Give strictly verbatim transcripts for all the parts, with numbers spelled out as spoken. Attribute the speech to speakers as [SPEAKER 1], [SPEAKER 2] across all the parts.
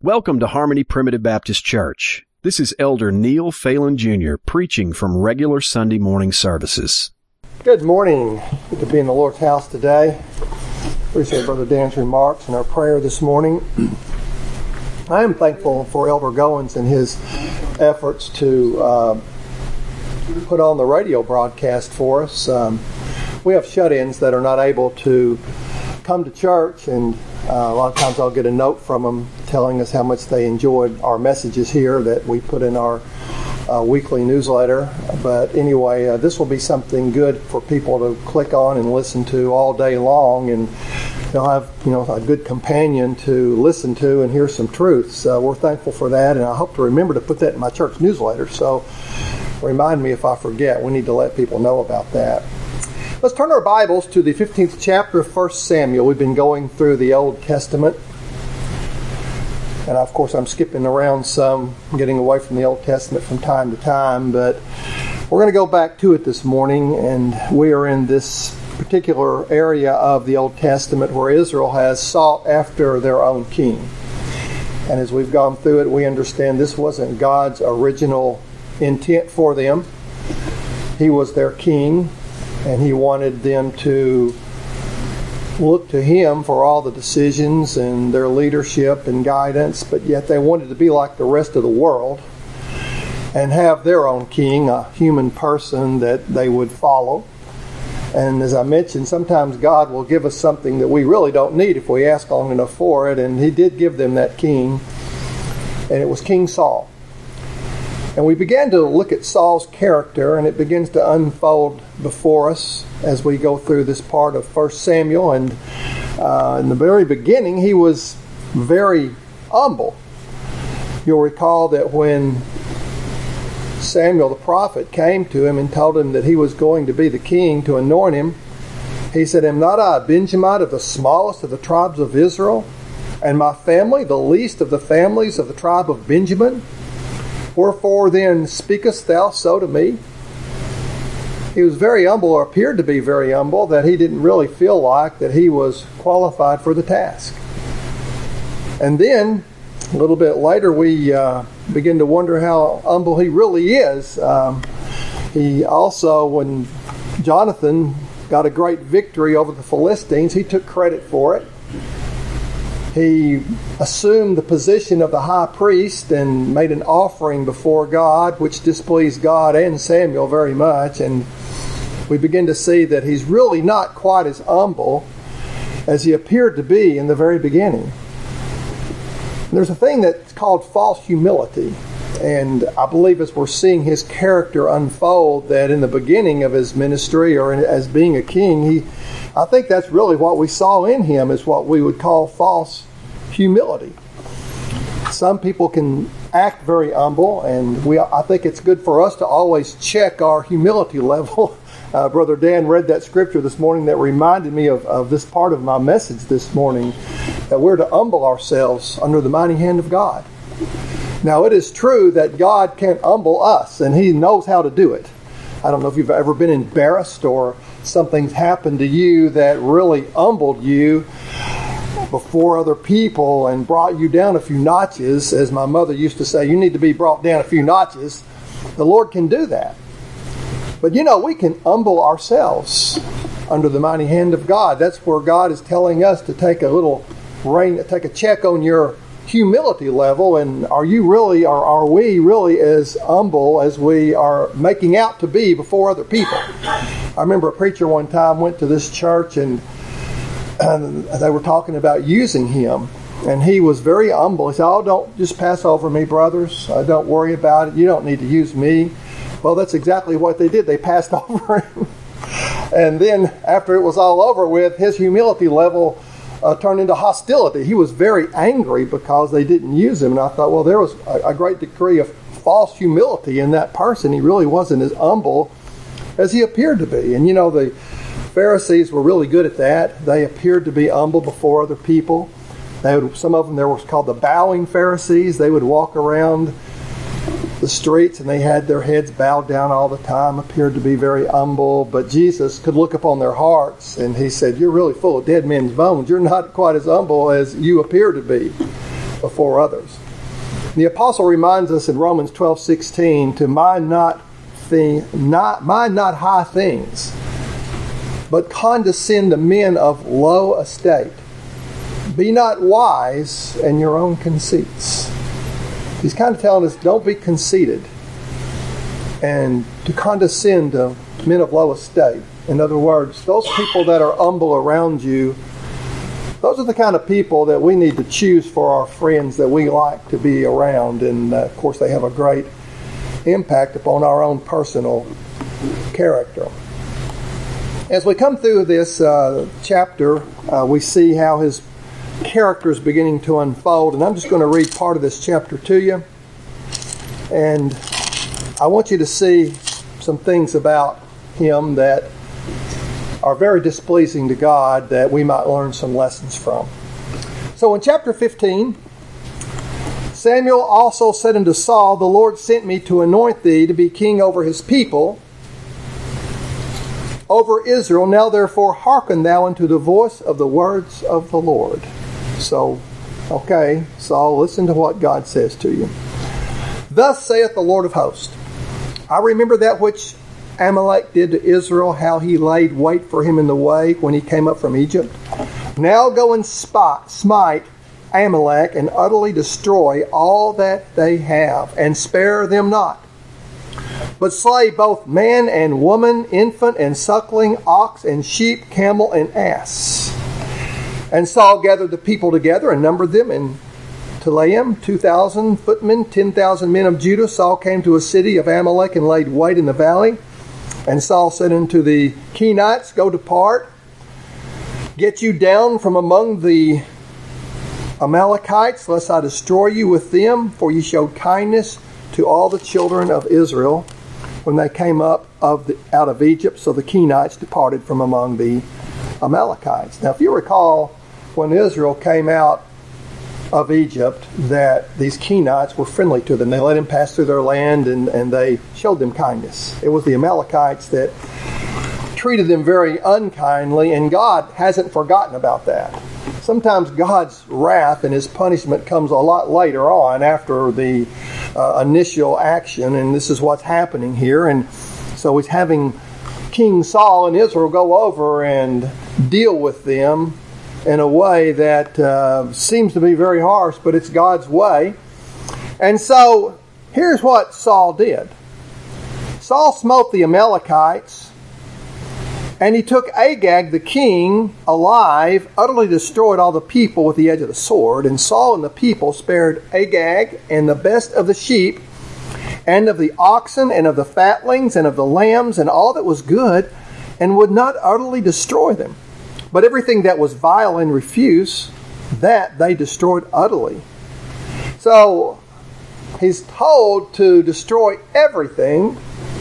[SPEAKER 1] Welcome to Harmony Primitive Baptist Church. This is Elder Neil Phelan Junior preaching from regular Sunday morning services.
[SPEAKER 2] Good morning. Good to be in the Lord's house today. Appreciate Brother Dan's remarks and our prayer this morning. I am thankful for Elder Goins and his efforts to uh, put on the radio broadcast for us. Um, we have shut-ins that are not able to come to church, and uh, a lot of times I'll get a note from them telling us how much they enjoyed our messages here that we put in our uh, weekly newsletter. But anyway, uh, this will be something good for people to click on and listen to all day long, and they'll have, you know, a good companion to listen to and hear some truths. Uh, we're thankful for that, and I hope to remember to put that in my church newsletter. So remind me if I forget. We need to let people know about that. Let's turn our Bibles to the fifteenth chapter of First Samuel. We've been going through the Old Testament. And of course, I'm skipping around some, getting away from the Old Testament from time to time. But we're going to go back to it this morning. And we are in this particular area of the Old Testament where Israel has sought after their own king. And as we've gone through it, we understand this wasn't God's original intent for them. He was their king, and He wanted them to look to Him for all the decisions and their leadership and guidance, but yet they wanted to be like the rest of the world and have their own king, a human person that they would follow. And as I mentioned, sometimes God will give us something that we really don't need if we ask long enough for it, and He did give them that king, and it was King Saul. And we began to look at Saul's character, and it begins to unfold before us as we go through this part of First Samuel. And uh, in the very beginning, he was very humble. You'll recall that when Samuel the prophet came to him and told him that he was going to be the king to anoint him, he said, "Am not I a Benjamite of the smallest of the tribes of Israel, and my family the least of the families of the tribe of Benjamin? Wherefore then speakest thou so to me?" He was very humble, or appeared to be very humble, that he didn't really feel like that he was qualified for the task. And then, a little bit later, we uh, begin to wonder how humble he really is. Um, he also, when Jonathan got a great victory over the Philistines, he took credit for it. He assumed the position of the high priest and made an offering before God, which displeased God and Samuel very much. And we begin to see that he's really not quite as humble as he appeared to be in the very beginning. And there's a thing that's called false humility. And I believe as we're seeing his character unfold, that in the beginning of his ministry, or as being a king, he, I think that's really what we saw in him, is what we would call false humility. Some people can act very humble, and we I think it's good for us to always check our humility level. Uh, Brother Dan read that scripture this morning that reminded me of, of this part of my message this morning, that we're to humble ourselves under the mighty hand of God. Now, it is true that God can humble us, and He knows how to do it. I don't know if you've ever been embarrassed or something's happened to you that really humbled you before other people and brought you down a few notches. As my mother used to say, you need to be brought down a few notches. The Lord can do that. But you know, we can humble ourselves under the mighty hand of God. That's where God is telling us to take a little rein, take a check on your humility level, and are you really, or are we really as humble as we are making out to be before other people? I remember a preacher one time went to this church, and And they were talking about using him, and he was very humble. He said, "Oh, don't just pass over me, brothers. Uh, don't worry about it. You don't need to use me." Well, that's exactly what they did. They passed over him. And then after it was all over with, his humility level uh, turned into hostility. He was very angry because they didn't use him. And I thought, well, there was a, a great degree of false humility in that person. He really wasn't as humble as he appeared to be. And you know, the Pharisees were really good at that. They appeared to be humble before other people. They would, some of them, there was called the bowing Pharisees. They would walk around the streets and they had their heads bowed down all the time, appeared to be very humble. But Jesus could look upon their hearts, and He said, "You're really full of dead men's bones. You're not quite as humble as you appear to be." before others. The apostle reminds us in Romans twelve sixteen to mind not, thing, not, mind not high things, but condescend to men of low estate. Be not wise in your own conceits. He's kind of telling us, don't be conceited and to condescend to men of low estate. In other words, those people that are humble around you, those are the kind of people that we need to choose for our friends that we like to be around. And uh, of course, they have a great impact upon our own personal character. As we come through this uh, chapter, uh, we see how his character is beginning to unfold. And I'm just going to read part of this chapter to you. And I want you to see some things about him that are very displeasing to God that we might learn some lessons from. So in chapter fifteen, Samuel also said unto Saul, the Lord sent me to anoint thee to be king over his people, over Israel. Now therefore hearken thou unto the voice of the words of the Lord. So, okay, Saul, listen to what God says to you. Thus saith the Lord of hosts, I remember that which Amalek did to Israel, how he laid wait for him in the way when he came up from Egypt. Now go and spot, smite Amalek and utterly destroy all that they have, and spare them not. But slay both man and woman, infant and suckling, ox and sheep, camel and ass. And Saul gathered the people together and numbered them in Telaim, two thousand footmen, ten thousand men of Judah. Saul came to a city of Amalek and laid wait in the valley. And Saul said unto the Kenites, go depart, get you down from among the Amalekites, lest I destroy you with them, for ye showed kindness to all the children of Israel when they came up of the, out of Egypt. So the Kenites departed from among the Amalekites. Now, if you recall, when Israel came out of Egypt, that these Kenites were friendly to them. They let them pass through their land, and, and they showed them kindness. It was the Amalekites that treated them very unkindly, and God hasn't forgotten about that. Sometimes God's wrath and his punishment comes a lot later on after the uh, initial action, and this is what's happening here. And so he's having King Saul and Israel go over and deal with them in a way that uh, seems to be very harsh, but it's God's way. And so, here's what Saul did. Saul smote the Amalekites, and he took Agag the king alive, utterly destroyed all the people with the edge of the sword. And Saul and the people spared Agag and the best of the sheep, and of the oxen, and of the fatlings, and of the lambs, and all that was good, and would not utterly destroy them. But everything that was vile and refuse, that they destroyed utterly. So, he's told to destroy everything,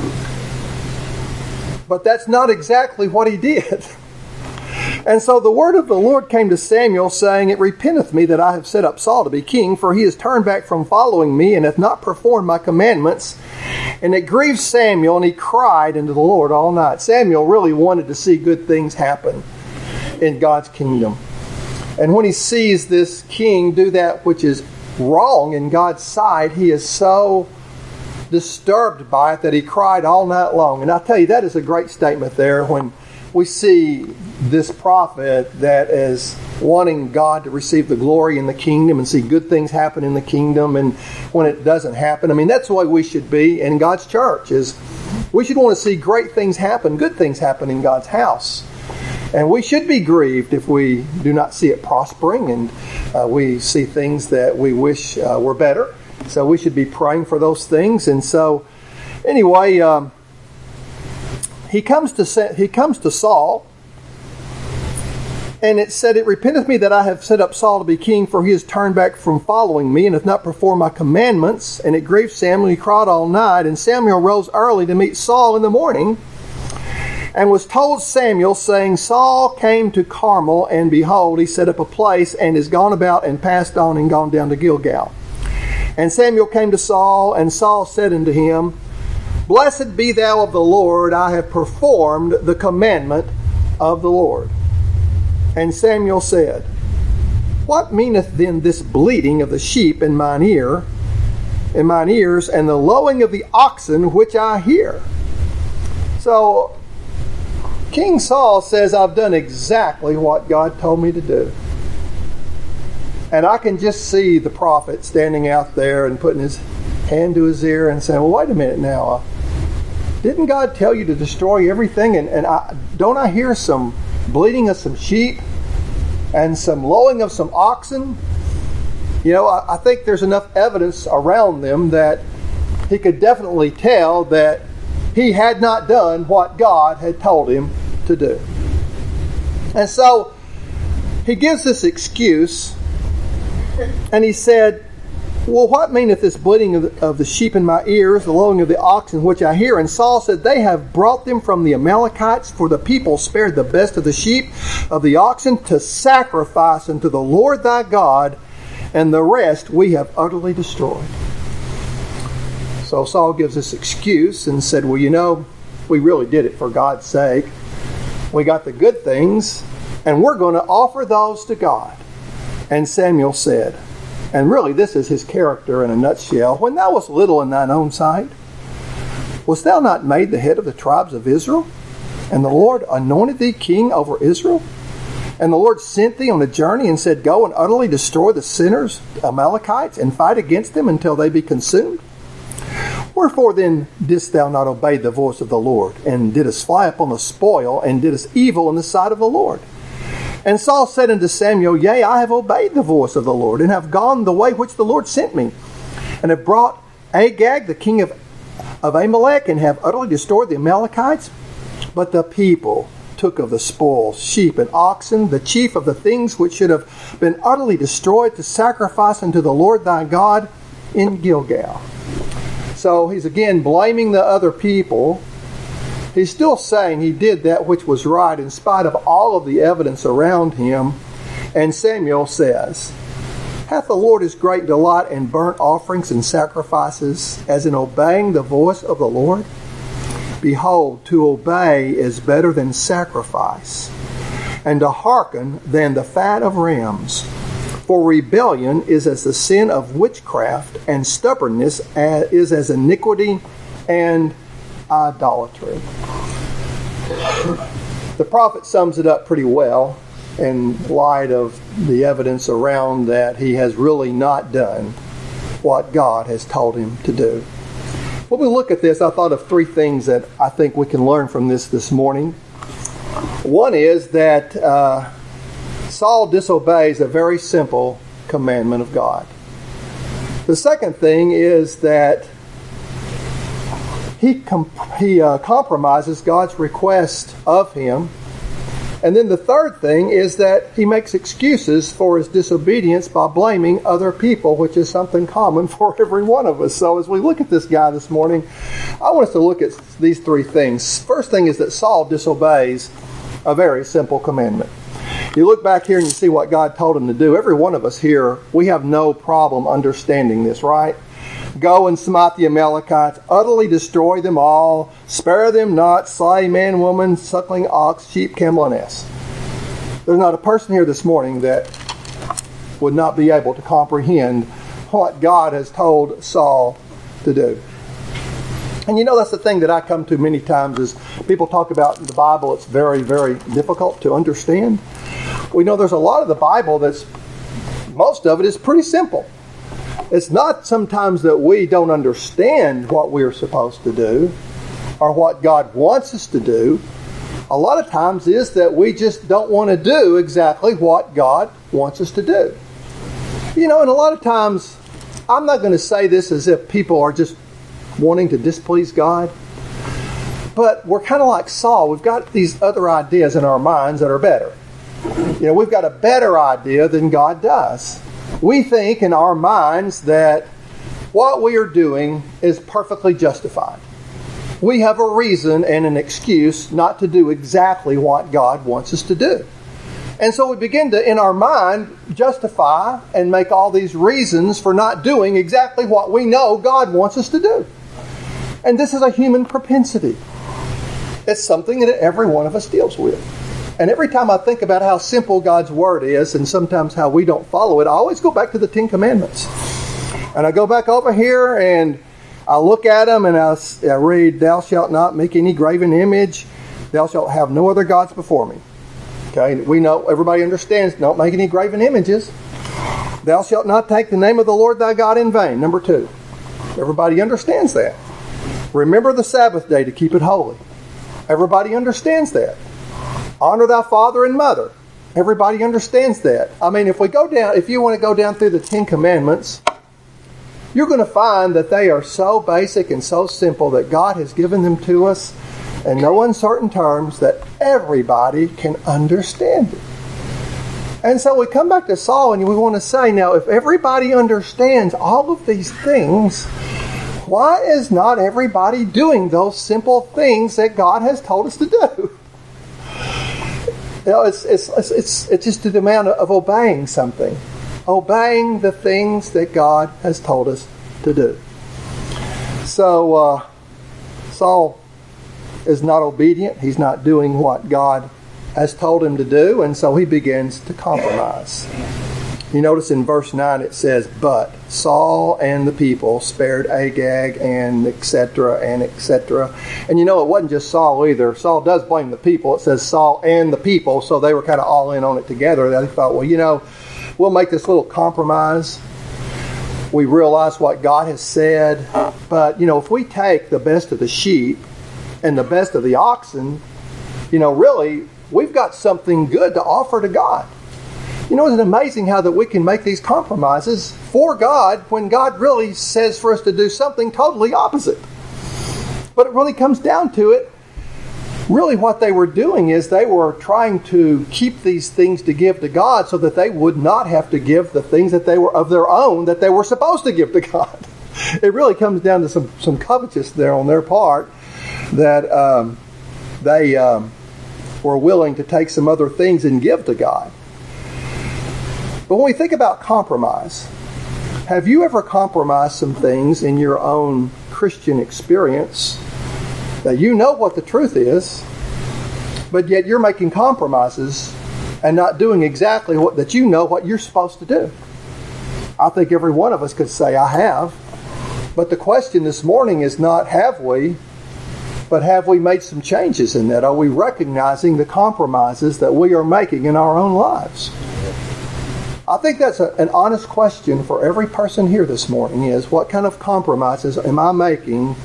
[SPEAKER 2] but that's not exactly what he did. And so the word of the Lord came to Samuel, saying, It repenteth me that I have set up Saul to be king, for he has turned back from following me, and hath not performed my commandments. And it grieved Samuel, and he cried unto the Lord all night. Samuel really wanted to see good things happen in God's kingdom. And when he sees this king do that which is wrong in God's sight, he is so disturbed by it that he cried all night long. And I'll tell you, that is a great statement there when we see this prophet that is wanting God to receive the glory in the kingdom and see good things happen in the kingdom, and when it doesn't happen. I mean, that's the way we should be in God's church, is we should want to see great things happen, good things happen in God's house. And we should be grieved if we do not see it prospering, and uh, we see things that we wish uh, were better. So we should be praying for those things. And so, anyway, um, he comes to he comes to Saul, and it said, It repenteth me that I have set up Saul to be king, for he has turned back from following me, and hath not performed my commandments. And it grieved Samuel, he cried all night. And Samuel rose early to meet Saul in the morning, and was told Samuel, saying, Saul came to Carmel, and behold, he set up a place, and is gone about, and passed on, and gone down to Gilgal. And Samuel came to Saul, and Saul said unto him, Blessed be thou of the Lord, I have performed the commandment of the Lord. And Samuel said, What meaneth then this bleating of the sheep in mine ear, in mine ears, and the lowing of the oxen which I hear? So, King Saul says, I've done exactly what God told me to do. And I can just see the prophet standing out there and putting his hand to his ear and saying, well, wait a minute now. Uh, didn't God tell you to destroy everything? And, and I, don't I hear some bleating of some sheep and some lowing of some oxen? You know, I, I think there's enough evidence around them that he could definitely tell that he had not done what God had told him to do. And so he gives this excuse, and he said, well, what meaneth this bleating of the, of the sheep in my ears, the lowing of the oxen which I hear? And Saul said, they have brought them from the Amalekites, for the people spared the best of the sheep, of the oxen, to sacrifice unto the Lord thy God, and the rest we have utterly destroyed. So Saul gives this excuse and said, well, you know, we really did it for God's sake. We got the good things, and we're going to offer those to God. And Samuel said, and really this is his character in a nutshell, when thou wast little in thine own sight, wast thou not made the head of the tribes of Israel? And the Lord anointed thee king over Israel? And the Lord sent thee on a journey and said, go and utterly destroy the sinners, the Amalekites, and fight against them until they be consumed? Wherefore then didst thou not obey the voice of the Lord, and didst fly upon the spoil, and didst evil in the sight of the Lord? And Saul said unto Samuel, yea, I have obeyed the voice of the Lord, and have gone the way which the Lord sent me, and have brought Agag, the king of, of Amalek, and have utterly destroyed the Amalekites. But the people took of the spoils sheep and oxen, the chief of the things which should have been utterly destroyed, to sacrifice unto the Lord thy God in Gilgal. So he's again blaming the other people. He's still saying he did that which was right in spite of all of the evidence around him. And Samuel says, hath the Lord his great delight in burnt offerings and sacrifices, as in obeying the voice of the Lord? Behold, to obey is better than sacrifice, and to hearken than the fat of rams. For rebellion is as the sin of witchcraft, and stubbornness is as iniquity and idolatry. The prophet sums it up pretty well in light of the evidence around that he has really not done what God has told him to do. When we look at this, I thought of three things that I think we can learn from this this morning. One is that uh, Saul disobeys a very simple commandment of God. The second thing is that he com- he uh, compromises God's request of him. And then the third thing is that he makes excuses for his disobedience by blaming other people, which is something common for every one of us. So as we look at this guy this morning, I want us to look at these three things. First thing is that Saul disobeys a very simple commandment. You look back here and you see what God told him to do. Every one of us here, we have no problem understanding this, right? Go and smite the Amalekites, utterly destroy them all, spare them not, slay man, woman, suckling ox, sheep, camel, and ass. There's not a person here this morning that would not be able to comprehend what God has told Saul to do. And you know, that's the thing that I come to many times is people talk about in the Bible, it's very, very difficult to understand. We know there's a lot of the Bible that's, most of it is pretty simple. It's not sometimes that we don't understand what we're supposed to do or what God wants us to do. A lot of times is that we just don't want to do exactly what God wants us to do. You know, and a lot of times, I'm not going to say this as if people are just wanting to displease God, but we're kind of like Saul. We've got these other ideas in our minds that are better. You know, we've got a better idea than God does. We think in our minds that what we are doing is perfectly justified. We have a reason and an excuse not to do exactly what God wants us to do. And so we begin to, in our mind, justify and make all these reasons for not doing exactly what we know God wants us to do. And this is a human propensity. It's something that every one of us deals with. And every time I think about how simple God's Word is and sometimes how we don't follow it, I always go back to the Ten Commandments. And I go back over here and I look at them and I, I read, thou shalt not make any graven image. Thou shalt have no other gods before me. Okay, we know, everybody understands, don't make any graven images. Thou shalt not take the name of the Lord thy God in vain. Number two. Everybody understands that. Remember the Sabbath day to keep it holy. Everybody understands that. Honor thy father and mother. Everybody understands that. I mean, if we go down, if you want to go down through the Ten Commandments, you're going to find that they are so basic and so simple that God has given them to us in no uncertain terms that everybody can understand it. And so we come back to Saul and we want to say, now, if everybody understands all of these things, why is not everybody doing those simple things that God has told us to do? You know, it's, it's, it's, it's just a demand of obeying something. Obeying the things that God has told us to do. So, uh, Saul is not obedient. He's not doing what God has told him to do, and so he begins to compromise. You notice in verse nine it says, but Saul and the people spared Agag and et cetera and et cetera. And you know, it wasn't just Saul either. Saul does blame the people. It says Saul and the people, so they were kind of all in on it together. They thought, well, you know, we'll make this little compromise. We realize what God has said, but, you know, if we take the best of the sheep and the best of the oxen, you know, really, we've got something good to offer to God. You know, isn't it amazing how that we can make these compromises for God when God really says for us to do something totally opposite? But it really comes down to it. Really what they were doing is they were trying to keep these things to give to God so that they would not have to give the things that they were of their own that they were supposed to give to God. It really comes down to some, some covetousness there on their part that um, they um, were willing to take some other things and give to God. But when we think about compromise, have you ever compromised some things in your own Christian experience that you know what the truth is, but yet you're making compromises and not doing exactly what that you know what you're supposed to do? I think every one of us could say, I have. But the question this morning is not have we, but have we made some changes in that? Are we recognizing the compromises that we are making in our own lives? I think that's a, an honest question for every person here this morning is, what kind of compromises am I making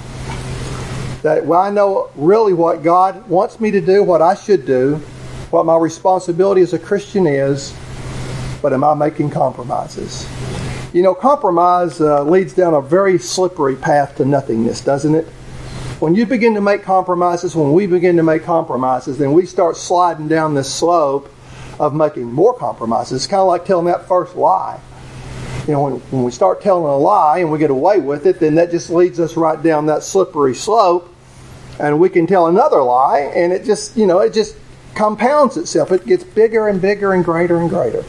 [SPEAKER 2] that well, I know really what God wants me to do, what I should do, what my responsibility as a Christian is, but am I making compromises? You know, compromise uh, leads down a very slippery path to nothingness, doesn't it? When you begin to make compromises, when we begin to make compromises, then we start sliding down this slope of making more compromises. It's kind of like telling that first lie. You know, when, when we start telling a lie and we get away with it, then that just leads us right down that slippery slope, and we can tell another lie, and it just, you know, it just compounds itself. It gets bigger and bigger and greater and greater.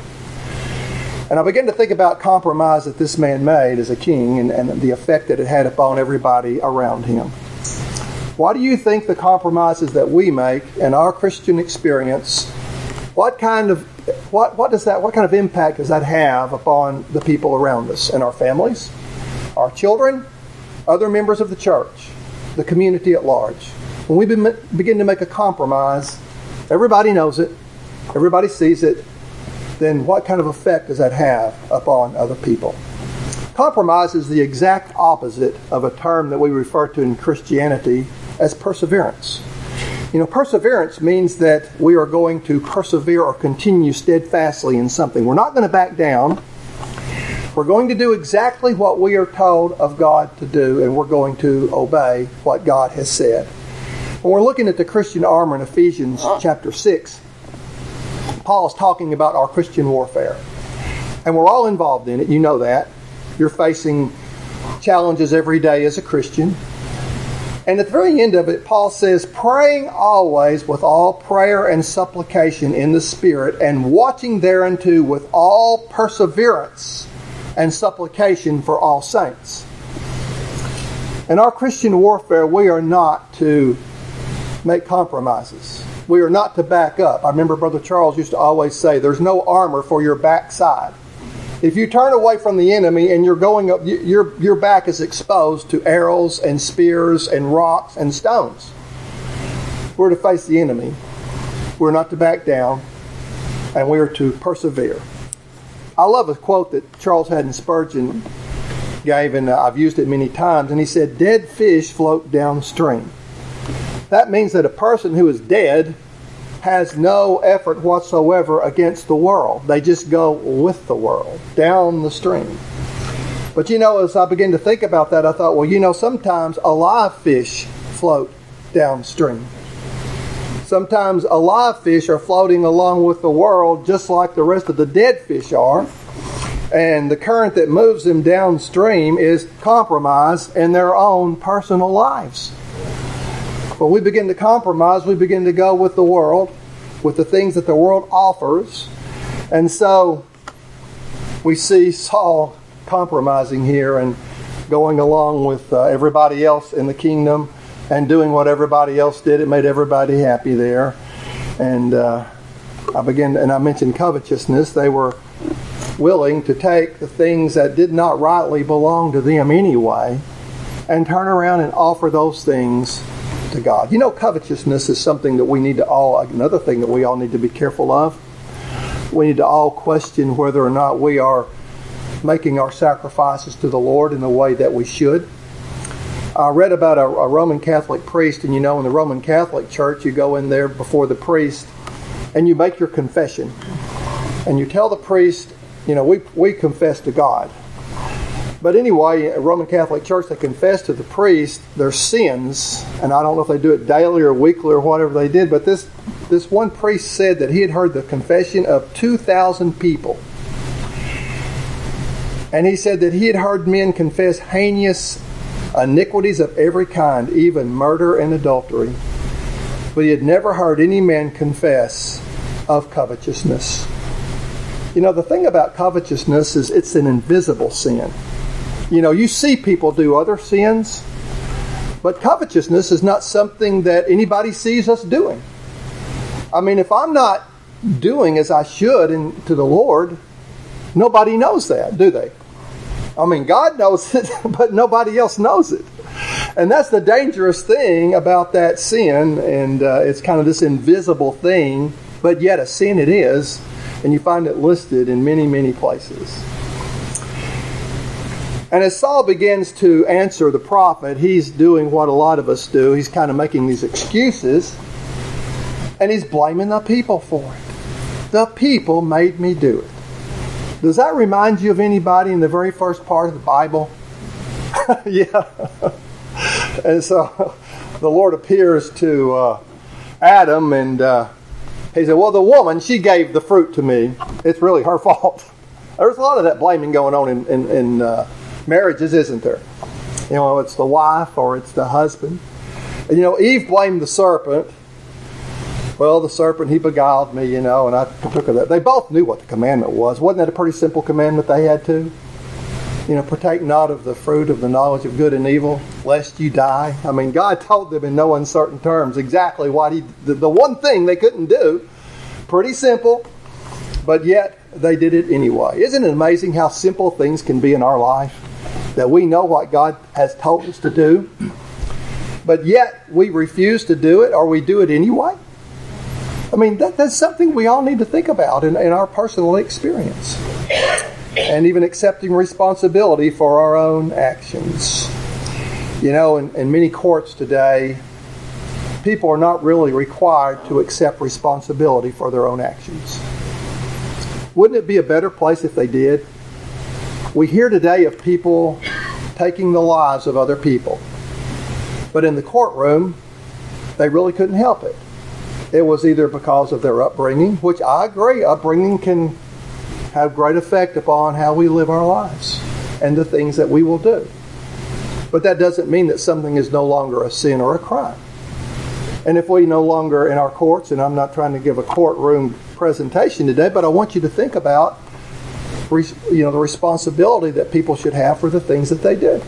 [SPEAKER 2] And I begin to think about compromise that this man made as a king and, and the effect that it had upon everybody around him. Why do you think the compromises that we make in our Christian experience, what kind of what what does that what kind of impact does that have upon the people around us and our families, our children, other members of the church, the community at large? When we be, begin to make a compromise, everybody knows it, everybody sees it, then what kind of effect does that have upon other people? Compromise is the exact opposite of a term that we refer to in Christianity as perseverance. You know, perseverance means that we are going to persevere or continue steadfastly in something. We're not going to back down. We're going to do exactly what we are told of God to do, and we're going to obey what God has said. When we're looking at the Christian armor in Ephesians chapter six, Paul is talking about our Christian warfare. And we're all involved in it. You know that. You're facing challenges every day as a Christian. And at the very end of it, Paul says, praying always with all prayer and supplication in the Spirit, and watching thereunto with all perseverance and supplication for all saints. In our Christian warfare, we are not to make compromises. We are not to back up. I remember Brother Charles used to always say, there's no armor for your backside. If you turn away from the enemy and you're going up, your, your back is exposed to arrows and spears and rocks and stones. We're to face the enemy. We're not to back down. And we are to persevere. I love a quote that Charles Haddon Spurgeon gave, and I've used it many times. And he said, dead fish float downstream. That means that a person who is dead has no effort whatsoever against the world. They just go with the world, down the stream. But you know, as I began to think about that, I thought, well, you know, sometimes alive fish float downstream. Sometimes alive fish are floating along with the world just like the rest of the dead fish are. And the current that moves them downstream is compromise in their own personal lives. When we begin to compromise, we begin to go with the world, with the things that the world offers. And so we see Saul compromising here and going along with uh, everybody else in the kingdom and doing what everybody else did. It made everybody happy there. And uh, I began, and I mentioned covetousness. They were willing to take the things that did not rightly belong to them anyway and turn around and offer those things to God. You know, covetousness is something that we need to all, another thing that we all need to be careful of. We need to all question whether or not we are making our sacrifices to the Lord in the way that we should. I read about a, a Roman Catholic priest, and you know, in the Roman Catholic Church, you go in there before the priest and you make your confession. And you tell the priest, you know, we, we confess to God. But anyway, a Roman Catholic Church, they confess to the priest their sins. And I don't know if they do it daily or weekly or whatever they did. But this, this one priest said that he had heard the confession of two thousand people. And he said that he had heard men confess heinous iniquities of every kind, even murder and adultery. But he had never heard any man confess of covetousness. You know, the thing about covetousness is it's an invisible sin. You know, you see people do other sins, but covetousness is not something that anybody sees us doing. I mean, if I'm not doing as I should in, to the Lord, nobody knows that, do they? I mean, God knows it, but nobody else knows it. And that's the dangerous thing about that sin, and uh, it's kind of this invisible thing, but yet a sin it is, and you find it listed in many, many places. And as Saul begins to answer the prophet, he's doing what a lot of us do. He's kind of making these excuses, and he's blaming the people for it. The people made me do it. Does that remind you of anybody in the very first part of the Bible? Yeah. And so the Lord appears to uh, Adam, and uh, he said, well, the woman, she gave the fruit to me. It's really her fault. There's a lot of that blaming going on in, in, in uh, marriages, isn't there? You know, it's the wife or it's the husband. And, you know, Eve blamed the serpent. Well, the serpent, he beguiled me, you know, and I took of that. They both knew what the commandment was. Wasn't that a pretty simple commandment they had to? You know, partake not of the fruit of the knowledge of good and evil, lest you die. I mean, God told them in no uncertain terms exactly what he, the, the one thing they couldn't do. Pretty simple, but yet they did it anyway. Isn't it amazing how simple things can be in our life? That we know what God has told us to do, but yet we refuse to do it, or we do it anyway. I mean, that, that's something we all need to think about in, in our personal experience. And even accepting responsibility for our own actions. You know, in, in many courts today, people are not really required to accept responsibility for their own actions. Wouldn't it be a better place if they did? We hear today of people taking the lives of other people. But in the courtroom, they really couldn't help it. It was either because of their upbringing, which I agree, upbringing can have great effect upon how we live our lives and the things that we will do. But that doesn't mean that something is no longer a sin or a crime. And if we no longer in our courts, and I'm not trying to give a courtroom presentation today, but I want you to think about, you know, the responsibility that people should have for the things that they do.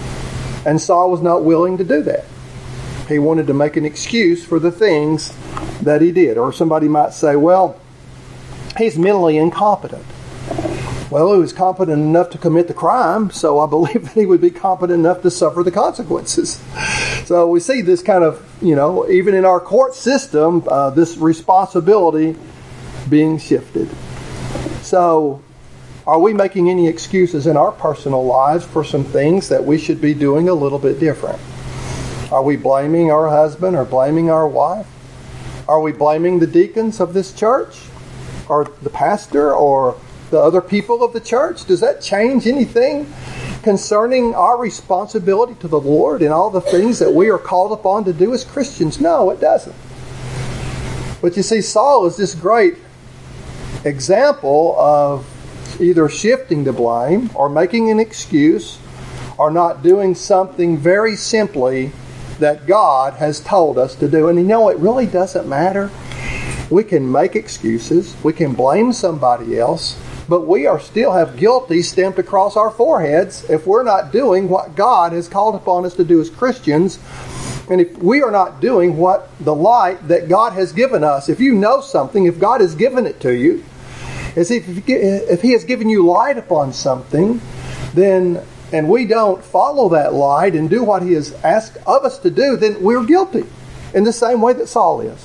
[SPEAKER 2] And Saul was not willing to do that. He wanted to make an excuse for the things that he did. Or somebody might say, well, he's mentally incompetent. Well, he was competent enough to commit the crime, so I believe that he would be competent enough to suffer the consequences. So we see this kind of, you know, even in our court system, uh, this responsibility being shifted. So are we making any excuses in our personal lives for some things that we should be doing a little bit different? Are we blaming our husband or blaming our wife? Are we blaming the deacons of this church or the pastor or the other people of the church? Does that change anything concerning our responsibility to the Lord and all the things that we are called upon to do as Christians? No, it doesn't. But you see, Saul is this great example of either shifting the blame or making an excuse or not doing something very simply that God has told us to do. And you know, it really doesn't matter. We can make excuses. We can blame somebody else. But we are still have guilty stamped across our foreheads if we're not doing what God has called upon us to do as Christians. And if we are not doing what the light that God has given us, if you know something, if God has given it to you, as if, if He has given you light upon something, then, and we don't follow that light and do what He has asked of us to do, then we're guilty in the same way that Saul is.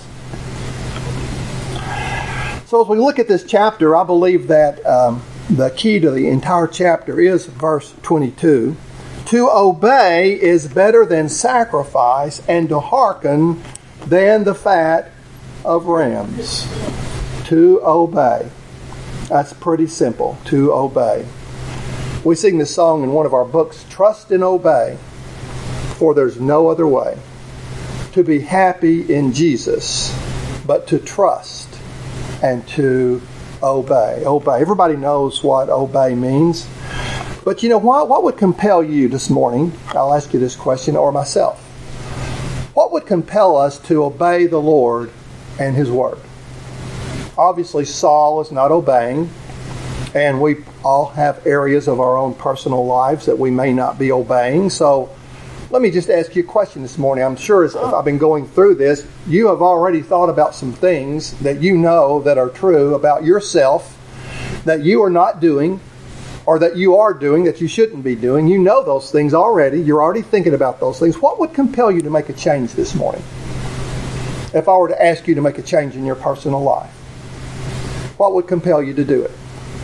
[SPEAKER 2] So as we look at this chapter, I believe that um, the key to the entire chapter is verse twenty-two. To obey is better than sacrifice, and to hearken than the fat of rams. To obey. That's pretty simple, to obey. We sing this song in one of our books, Trust and Obey, for there's no other way to be happy in Jesus but to trust and to obey. Obey. Everybody knows what obey means. But you know what? What would compel you this morning? I'll ask you this question, or myself. What would compel us to obey the Lord and His Word? Obviously, Saul is not obeying, and we all have areas of our own personal lives that we may not be obeying. So let me just ask you a question this morning. I'm sure as I've been going through this, you have already thought about some things that you know that are true about yourself that you are not doing, or that you are doing that you shouldn't be doing. You know those things already. You're already thinking about those things. What would compel you to make a change this morning? If I were to ask you to make a change in your personal life, what would compel you to do it?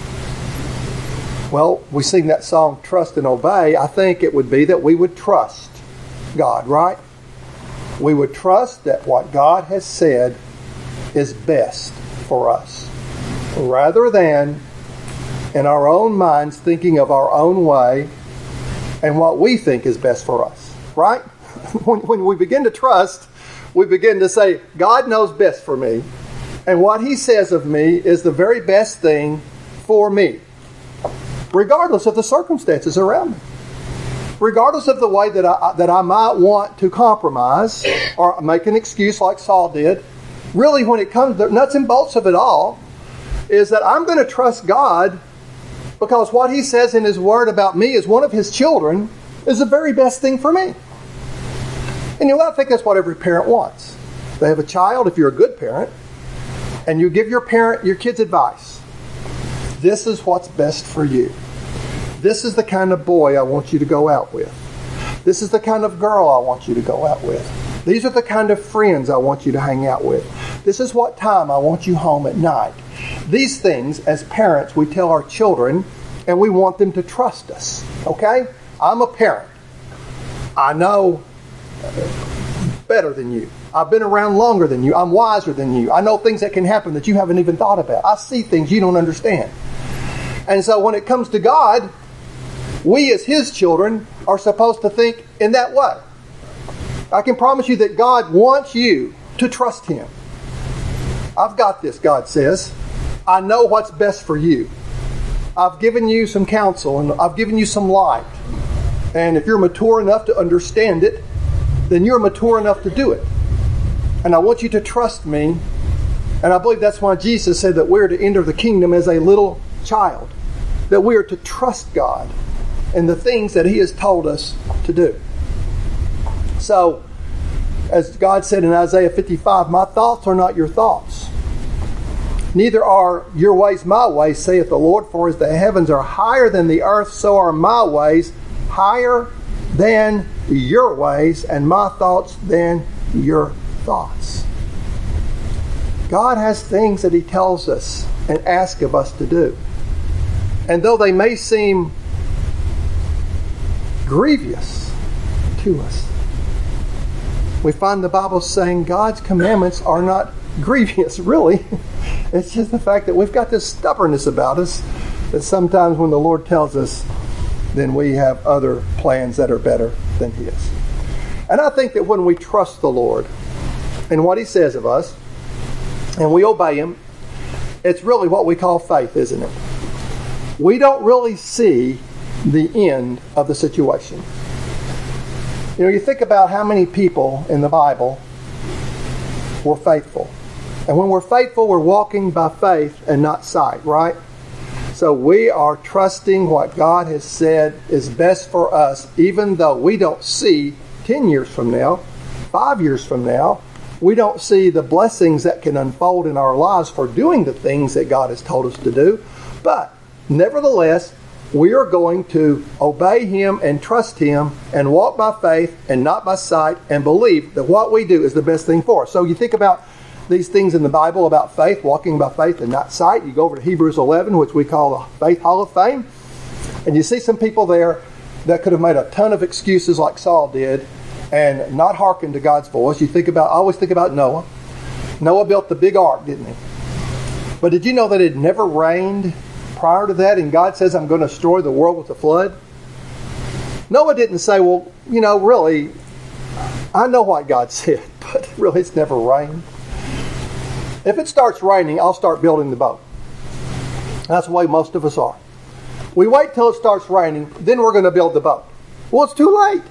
[SPEAKER 2] Well, we sing that song, Trust and Obey. I think it would be that we would trust God, right? We would trust that what God has said is best for us, rather than in our own minds thinking of our own way and what we think is best for us, right? When, when we begin to trust, we begin to say, God knows best for me, and what He says of me is the very best thing for me, regardless of the circumstances around me. Regardless of the way that I, that I might want to compromise or make an excuse like Saul did, really when it comes to the nuts and bolts of it all, is that I'm going to trust God because what He says in His Word about me as one of His children is the very best thing for me. And you know, I think that's what every parent wants. They have a child, if you're a good parent, and you give your parent, your kids advice. This is what's best for you. This is the kind of boy I want you to go out with. This is the kind of girl I want you to go out with. These are the kind of friends I want you to hang out with. This is what time I want you home at night. These things, as parents, we tell our children, and we want them to trust us. Okay? I'm a parent. I know better than you. I've been around longer than you. I'm wiser than you. I know things that can happen that you haven't even thought about. I see things you don't understand. And so when it comes to God, we as His children are supposed to think in that way. I can promise you that God wants you to trust Him. I've got this, God says. I know what's best for you. I've given you some counsel and I've given you some light. And if you're mature enough to understand it, then you're mature enough to do it. And I want you to trust me. And I believe that's why Jesus said that we're to enter the kingdom as a little child. That we are to trust God in the things that He has told us to do. So, As God said in Isaiah fifty-five, my thoughts are not your thoughts. Neither are your ways my ways, saith the Lord. For as the heavens are higher than the earth, so are my ways higher than your ways, and my thoughts than your thoughts. God has things that He tells us and asks of us to do. And though they may seem grievous to us, we find the Bible saying God's commandments are not grievous, really. It's just the fact that we've got this stubbornness about us that sometimes when the Lord tells us, then we have other plans that are better than His. And I think that when we trust the Lord and what He says of us, and we obey Him, it's really what we call faith, isn't it? We don't really see the end of the situation. You know, you think about how many people in the Bible were faithful. And when we're faithful, we're walking by faith and not sight, right? So we are trusting what God has said is best for us, even though we don't see ten years from now, five years from now, we don't see the blessings that can unfold in our lives for doing the things that God has told us to do. But nevertheless, we are going to obey Him and trust Him and walk by faith and not by sight and believe that what we do is the best thing for us. So you think about these things in the Bible about faith, walking by faith and not sight. You go over to Hebrews eleven, which we call the Faith Hall of Fame, and you see some people there that could have made a ton of excuses like Saul did and not hearken to God's voice. You think about, I always think about Noah. Noah built the big ark, didn't he? But did you know that it never rained prior to that, and God says, I'm going to destroy the world with a flood? Noah didn't say, well, you know, really, I know what God said, but really it's never rained. If it starts raining, I'll start building the boat. That's the way most of us are. We wait till it starts raining, then we're going to build the boat. Well, it's too late.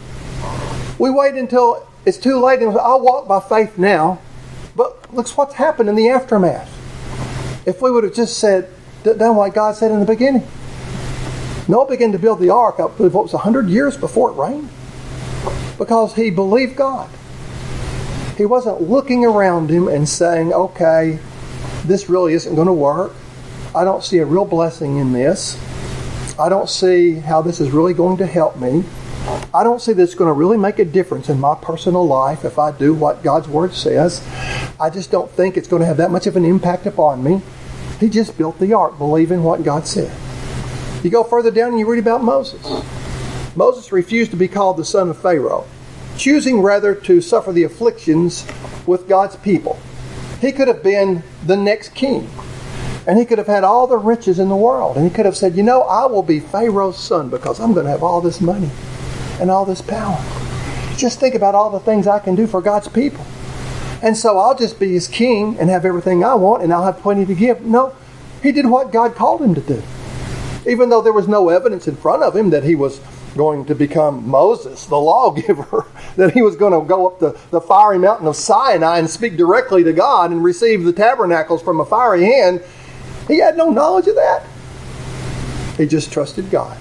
[SPEAKER 2] We wait until it's too late, and I'll walk by faith now, but look what's happened in the aftermath. If we would have just said, done what God said in the beginning. Noah began to build the ark, I believe, what was one hundred years before it rained? Because he believed God. He wasn't looking around him and saying, okay, this really isn't going to work. I don't see a real blessing in this. I don't see how this is really going to help me. I don't see this going to really make a difference in my personal life if I do what God's Word says. I just don't think it's going to have that much of an impact upon me. He just built the ark, believing what God said. You go further down and you read about Moses. Moses refused to be called the son of Pharaoh, choosing rather to suffer the afflictions with God's people. He could have been the next king, and he could have had all the riches in the world, and he could have said, you know, I will be Pharaoh's son because I'm going to have all this money and all this power. Just think about all the things I can do for God's people. And so I'll just be his king and have everything I want, and I'll have plenty to give. No, he did what God called him to do. Even though there was no evidence in front of him that he was going to become Moses, the lawgiver, that he was going to go up the, the fiery mountain of Sinai and speak directly to God and receive the tabernacles from a fiery hand, he had no knowledge of that. He just trusted God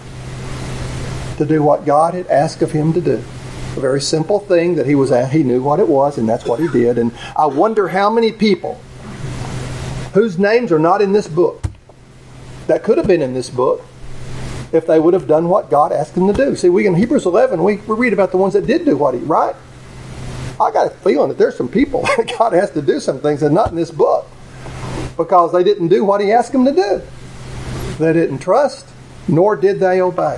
[SPEAKER 2] to do what God had asked of him to do. A very simple thing that he was at. He knew what it was, and that's what he did. And I wonder how many people whose names are not in this book that could have been in this book if they would have done what God asked them to do. See, we in Hebrews eleven, we, we read about the ones that did do what he, right? I got a feeling that there's some people that God has to do some things that are not in this book because they didn't do what he asked them to do. They didn't trust, nor did they obey.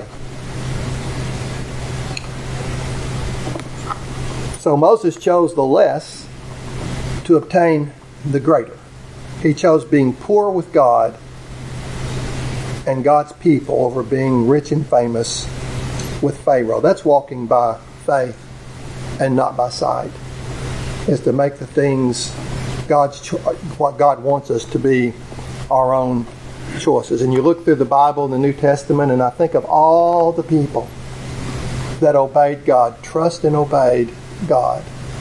[SPEAKER 2] So Moses chose the less to obtain the greater. He chose being poor with God and God's people over being rich and famous with Pharaoh. That's walking by faith and not by sight. Is to make the things God's cho- what God wants us to be our own choices. And you look through the Bible in the New Testament, and I think of all the people that obeyed God, trust and obeyed God.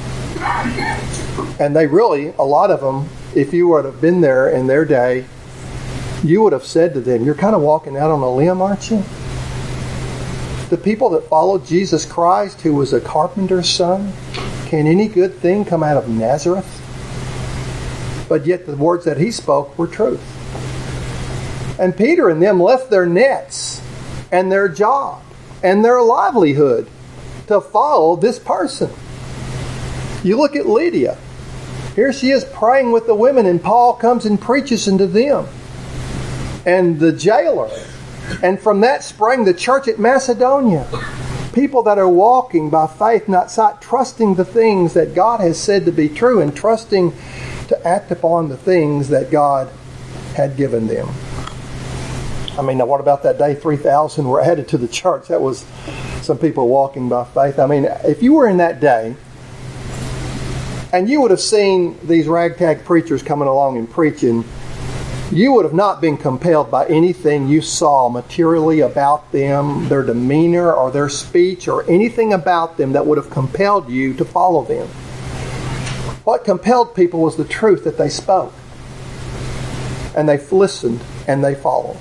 [SPEAKER 2] And they really, a lot of them, if you would have been there in their day, you would have said to them, you're kind of walking out on a limb, aren't you? The people that followed Jesus Christ, who was a carpenter's son, can any good thing come out of Nazareth? But yet the words that he spoke were truth. And Peter and them left their nets and their job and their livelihood to follow this person. You look at Lydia. Here she is praying with the women, and Paul comes and preaches unto them. And the jailer. And from that sprang the church at Macedonia. People that are walking by faith, not sight, trusting the things that God has said to be true and trusting to act upon the things that God had given them. I mean, now what about that day three thousand were added to the church? That was some people walking by faith. I mean, if you were in that day, and you would have seen these ragtag preachers coming along and preaching, you would have not been compelled by anything you saw materially about them, their demeanor or their speech or anything about them that would have compelled you to follow them. What compelled people was the truth that they spoke. And they listened and they followed.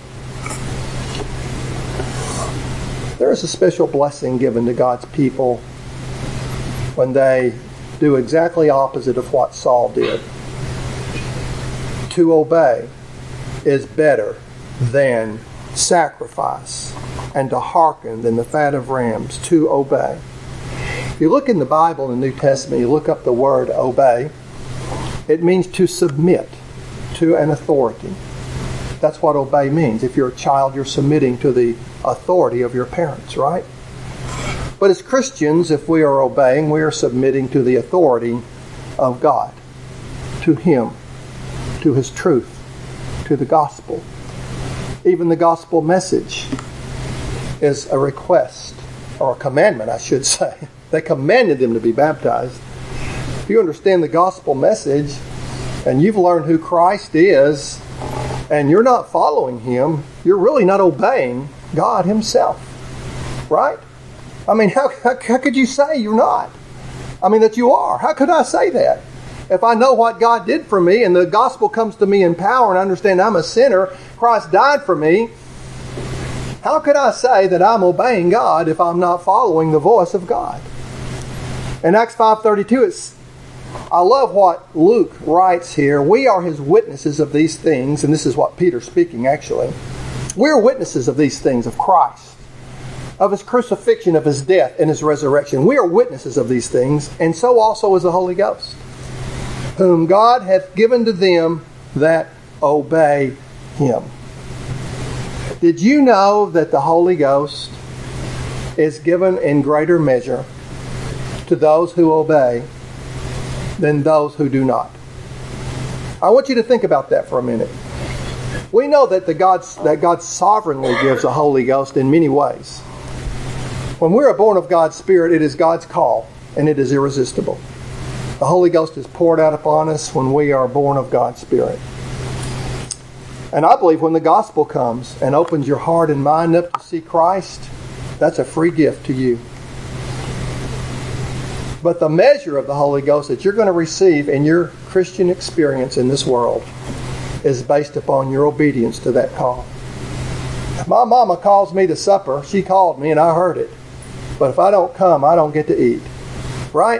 [SPEAKER 2] There is a special blessing given to God's people when they do exactly opposite of what Saul did. To obey is better than sacrifice, and to hearken than the fat of rams. To obey. If you look in the Bible in the New Testament, you look up the word obey, it means to submit to an authority. That's what obey means. If you're a child, you're submitting to the authority of your parents, right? But as Christians, if we are obeying, we are submitting to the authority of God, to Him, to His truth, to the gospel. Even the gospel message is a request, or a commandment, I should say. They commanded them to be baptized. If you understand the gospel message, and you've learned who Christ is, and you're not following Him, you're really not obeying God Himself. Right? I mean, how, how, how could you say you're not? I mean, that you are. How could I say that? If I know what God did for me and the gospel comes to me in power and I understand I'm a sinner, Christ died for me, how could I say that I'm obeying God if I'm not following the voice of God? In Acts five thirty-two, it's, I love what Luke writes here. We are His witnesses of these things, and this is what Peter's speaking actually. We're witnesses of these things, of Christ, of His crucifixion, of His death, and His resurrection. We are witnesses of these things, and so also is the Holy Ghost, whom God hath given to them that obey Him. Did you know that the Holy Ghost is given in greater measure to those who obey than those who do not? I want you to think about that for a minute. We know that the God, that God sovereignly gives the Holy Ghost in many ways. When we are born of God's Spirit, it is God's call, and it is irresistible. The Holy Ghost is poured out upon us when we are born of God's Spirit. And I believe when the gospel comes and opens your heart and mind up to see Christ, that's a free gift to you. But the measure of the Holy Ghost that you're going to receive in your Christian experience in this world is based upon your obedience to that call. If my mama calls me to supper, she called me and I heard it. But if I don't come, I don't get to eat. Right?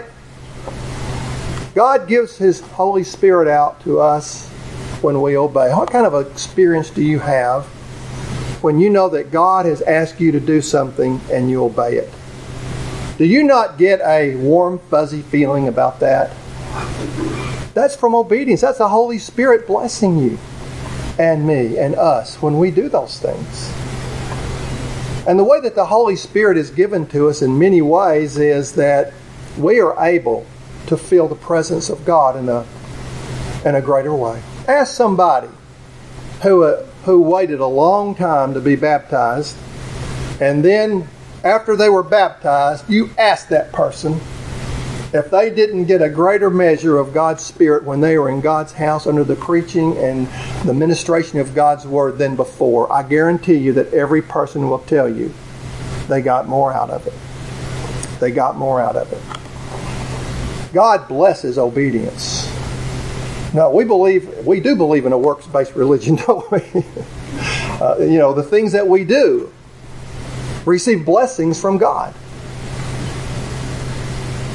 [SPEAKER 2] God gives His Holy Spirit out to us when we obey. What kind of experience do you have when you know that God has asked you to do something and you obey it? Do you not get a warm, fuzzy feeling about that? That's from obedience. That's the Holy Spirit blessing you and me and us when we do those things. And the way that the Holy Spirit is given to us in many ways is that we are able to feel the presence of God in a in a greater way. Ask somebody who uh, who waited a long time to be baptized, and then after they were baptized, you ask that person if they didn't get a greater measure of God's Spirit when they were in God's house under the preaching and the ministration of God's Word than before. I guarantee you that every person will tell you they got more out of it. They got more out of it. God blesses obedience. No, we believe, we do believe in a works-based religion, don't we? uh, you know, the things that we do receive blessings from God.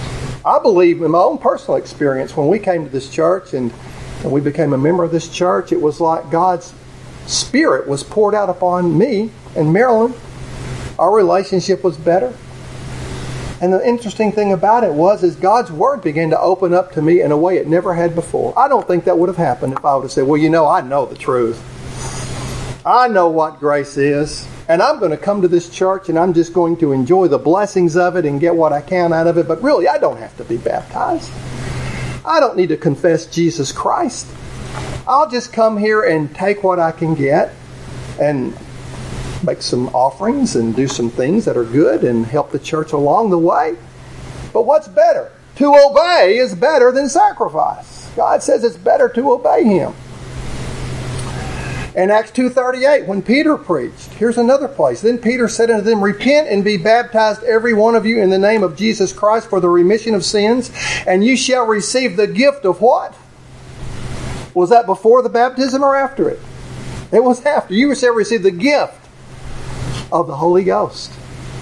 [SPEAKER 2] I believe in my own personal experience, when we came to this church and, and we became a member of this church, it was like God's Spirit was poured out upon me and Marilyn. Our relationship was better. And the interesting thing about it was is God's Word began to open up to me in a way it never had before. I don't think that would have happened if I would have said, well, you know, I know the truth. I know what grace is. And I'm going to come to this church and I'm just going to enjoy the blessings of it and get what I can out of it. But really, I don't have to be baptized. I don't need to confess Jesus Christ. I'll just come here and take what I can get and make some offerings and do some things that are good and help the church along the way. But what's better? To obey is better than sacrifice. God says it's better to obey Him. In Acts two thirty-eight, when Peter preached, here's another place. Then Peter said unto them, repent and be baptized every one of you in the name of Jesus Christ for the remission of sins, and you shall receive the gift of what? Was that before the baptism or after it? It was after. You shall receive the gift of the Holy Ghost.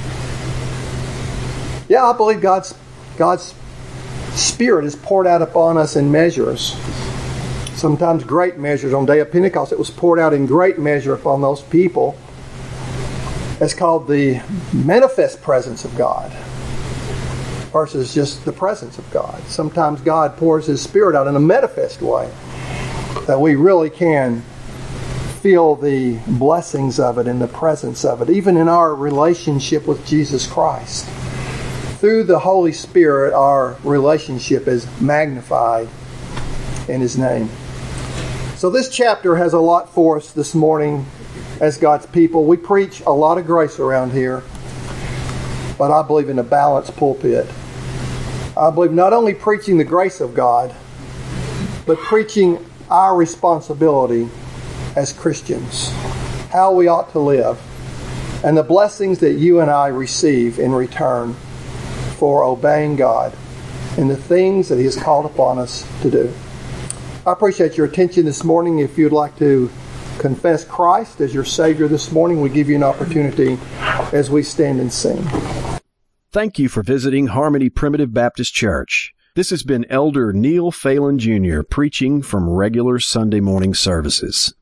[SPEAKER 2] Yeah, I believe God's God's Spirit is poured out upon us in measures. Sometimes great measures. On the day of Pentecost, it was poured out in great measure upon those people. It's called the manifest presence of God versus just the presence of God. Sometimes God pours His Spirit out in a manifest way that we really can feel the blessings of it and the presence of it, even in our relationship with Jesus Christ. Through the Holy Spirit, our relationship is magnified in His name. So this chapter has a lot for us this morning as God's people. We preach a lot of grace around here, but I believe in a balanced pulpit. I believe not only preaching the grace of God, but preaching our responsibility as Christians, how we ought to live, and the blessings that you and I receive in return for obeying God and the things that He has called upon us to do. I appreciate your attention this morning. If you'd like to confess Christ as your Savior this morning, we give you an opportunity as we stand and sing.
[SPEAKER 1] Thank you for visiting Harmony Primitive Baptist Church. This has been Elder Neil Phelan Junior preaching from regular Sunday morning services.